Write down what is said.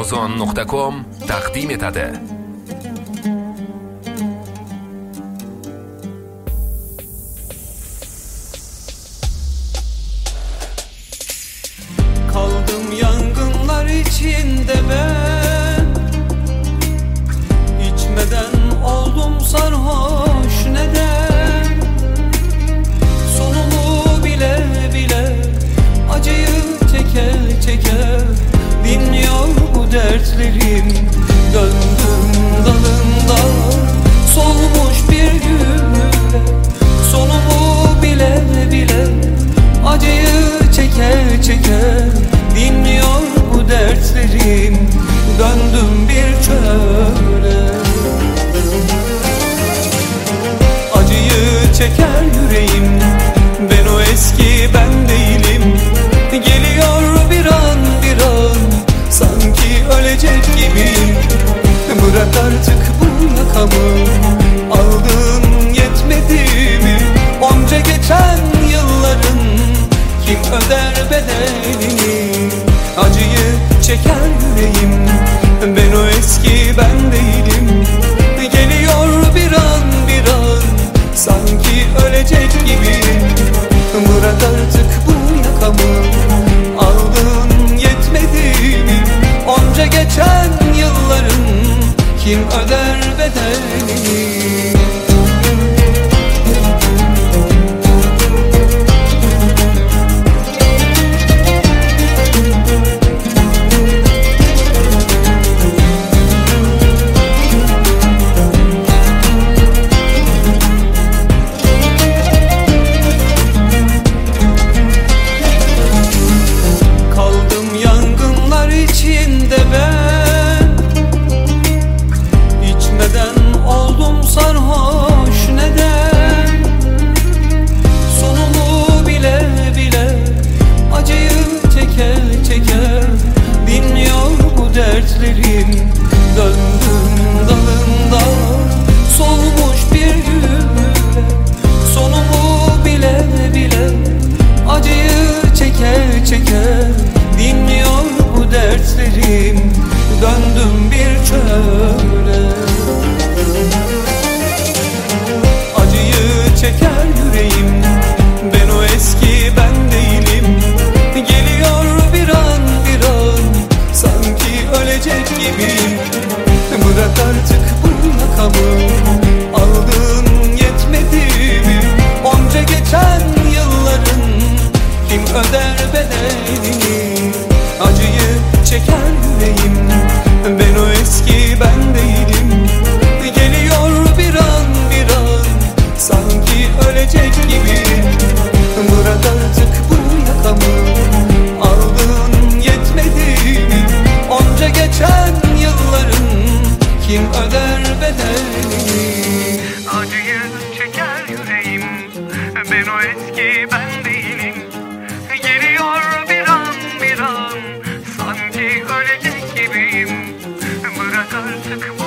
Amazon.com taqdim etadi. Kaldım yangınlar içinde ben, içmeden oldum sarhoş neden? Sonumu bile bile, acıyı çeke çeke, dinmiyor bu dertlerim. Döndüm dalında solmuş bir güle, sonumu bile bile, acıyı çeke çeke, dinmiyor bu dertlerim. Döndüm bir çöle. Acıyı çeker yüreğim, ben o eski ben değilim. Geliyor bir an bir an, sanki ölecek gibiyim. Bırak artık bu yakamı, aldığın yetmedi mi? Onca geçen yılların kim öder bedelini? Acıyı çeker yüreğim, ben o eski ben değilim. Geliyor bir an bir an, sanki ölecek gibiyim. Bırak artık bu yakamı, aldığın yetmedi mi? Onca geçen yılların kim öder bedelini? İçinde ben, içmeden oldum sarhoş neden? Sonumu bile bile, acıyı çeke çeke, dinmiyor bu dertlerim. Döndüm dalında solmuş bir güle, sonumu bile bile, acıyı çeke çeke, dinmiyor bu dertlerim. Döndüm bir çöle. Acıyı çeker yüreğim, ben o eski ben değilim. Geliyor bir an bir an, sanki ölecek gibiyim. Bırak artık bu yakamı, aldığın yetmedi mi? Onca geçen yılların kim öder bedelini? Acıyı çeker yüreğim, ben o eski ben değilim. Geliyor bir an bir an, sanki ölecek gibiyim. Bırak artık bu yakamı, aldığın yetmedi mi? Onca geçen yılların kim öder bedelini? Acıyı çeker yüreğim, ben o eski ben değilim. Geliyor bir an bir an, sanki ölecek gibiyim. Bırak artık